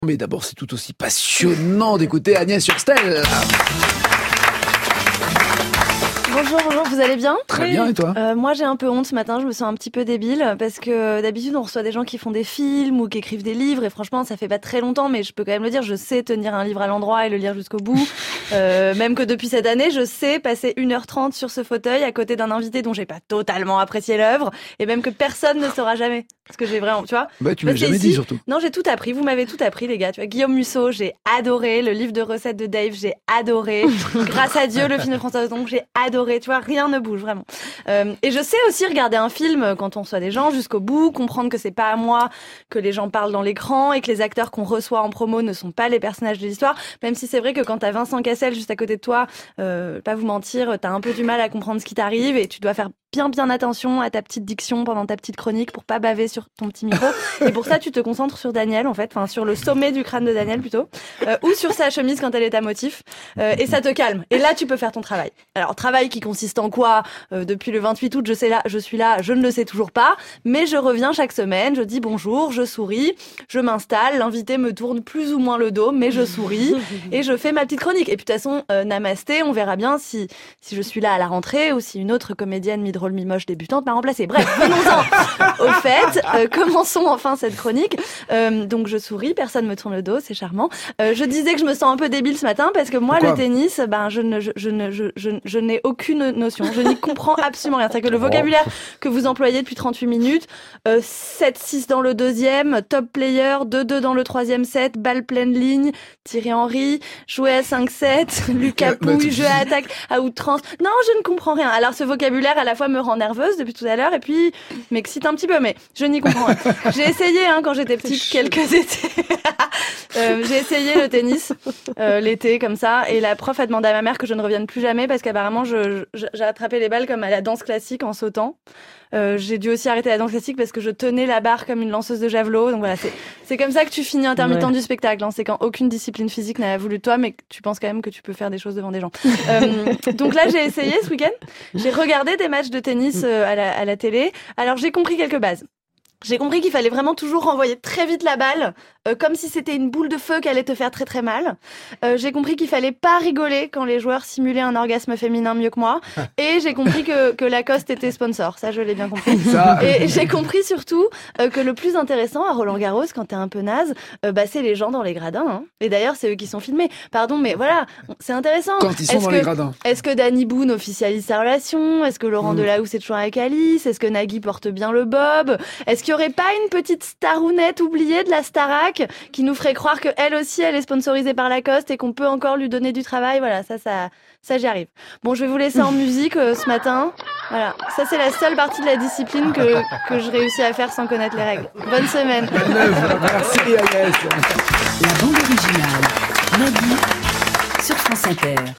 Mais d'abord, c'est tout aussi passionnant d'écouter Agnès Hurstel. Bonjour, vous allez bien ? Très bien, et toi ? Moi, j'ai un peu honte ce matin, je me sens un petit peu débile parce que d'habitude, on reçoit des gens qui font des films ou qui écrivent des livres et franchement, ça fait pas très longtemps, mais je peux quand même le dire, je sais tenir un livre à l'endroit et le lire jusqu'au bout. Même que depuis cette année, je sais passer 1h30 sur ce fauteuil à côté d'un invité dont j'ai pas totalement apprécié l'œuvre et même que personne ne saura jamais. Parce que j'ai vraiment, tu vois. Bah, tu m'as jamais dit surtout. Non, j'ai tout appris, vous m'avez tout appris, les gars. Tu vois, Guillaume Musso, j'ai adoré. Le livre de recettes de Dave, j'ai adoré. Grâce à Dieu, le film de François Ozon, j'ai adoré. Tu vois, rien ne bouge, vraiment. Et je sais aussi regarder un film quand on reçoit des gens jusqu'au bout, comprendre que c'est pas à moi que les gens parlent dans l'écran et que les acteurs qu'on reçoit en promo ne sont pas les personnages de l'histoire. Même si c'est vrai que quand t'as Vincent Cassel juste à côté de toi, pas vous mentir, t'as un peu du mal à comprendre ce qui t'arrive et tu dois faire bien attention à ta petite diction pendant ta petite chronique pour pas baver sur ton petit micro. Et pour ça, tu te concentres sur Daniel, en fait, enfin sur le sommet du crâne de Daniel plutôt, ou sur sa chemise quand elle est à motif. Et ça te calme. Et là, tu peux faire ton travail. Alors, travail qui consiste en quoi ? Depuis le 28 août, je suis là, je ne le sais toujours pas, mais je reviens chaque semaine, je dis bonjour, je souris, je m'installe, l'invité me tourne plus ou moins le dos, mais je souris et je fais ma petite chronique. Et puis de toute façon, namasté, on verra bien si je suis là à la rentrée ou si une autre comédienne mi-drôle mi-moche débutante m'a remplacée. Bref, venons-en au fait. Commençons enfin cette chronique. Donc je souris, personne me tourne le dos, c'est charmant. Je disais que je me sens un peu débile ce matin parce que moi, pourquoi ? le tennis, je n'ai aucune notion. Je n'y comprends absolument rien. C'est que le vocabulaire que vous employez depuis 38 minutes, 7-6 dans le deuxième, top player, 2-2 dans le troisième set, balle pleine ligne, Thierry Henry, jouer à 5-7, Lucas Pouille, jeu à attaque à outrance. Non, je ne comprends rien. Alors ce vocabulaire à la fois me rend nerveuse depuis tout à l'heure et puis m'excite un petit peu, mais je n'y comprends rien. J'ai essayé quand j'étais petite quelques étés. J'ai essayé le tennis l'été comme ça et la prof a demandé à ma mère que je ne revienne plus jamais parce qu'apparemment j'ai attrapé les balles comme à la danse classique en sautant. J'ai dû aussi arrêter la danse classique parce que je tenais la barre comme une lanceuse de javelot. Donc voilà, c'est comme ça que tu finis intermittent du spectacle. C'est quand aucune discipline physique n'a voulu de toi, mais que tu penses quand même que tu peux faire des choses devant des gens. Donc là, j'ai essayé ce week-end. J'ai regardé des matchs de tennis à la télé. Alors j'ai compris quelques bases. J'ai compris qu'il fallait vraiment toujours renvoyer très vite la balle, comme si c'était une boule de feu qui allait te faire très très mal. J'ai compris qu'il fallait pas rigoler quand les joueurs simulaient un orgasme féminin mieux que moi. Et j'ai compris que Lacoste était sponsor. Ça, je l'ai bien compris. Et j'ai compris surtout que le plus intéressant à Roland-Garros, quand t'es un peu naze, c'est les gens dans les gradins. Et d'ailleurs, c'est eux qui sont filmés. Pardon, mais voilà, c'est intéressant. Quand ils sont dans les gradins. Est-ce que Danny Boone officialise sa relation ? Est-ce que Laurent Delahousse est toujours avec Alice ? Est-ce que Nagui porte bien le bob ? Est-ce qu'il y aurait pas une petite starounette oubliée de la Starac qui nous ferait croire que elle aussi elle est sponsorisée par Lacoste et qu'on peut encore lui donner du travail? Voilà, ça j'y arrive. Bon, je vais vous laisser en musique ce matin. Voilà, ça c'est la seule partie de la discipline que je réussis à faire sans connaître les règles. Bonne semaine. Merci Agnès. La bande originale, Nagui, sur France Inter.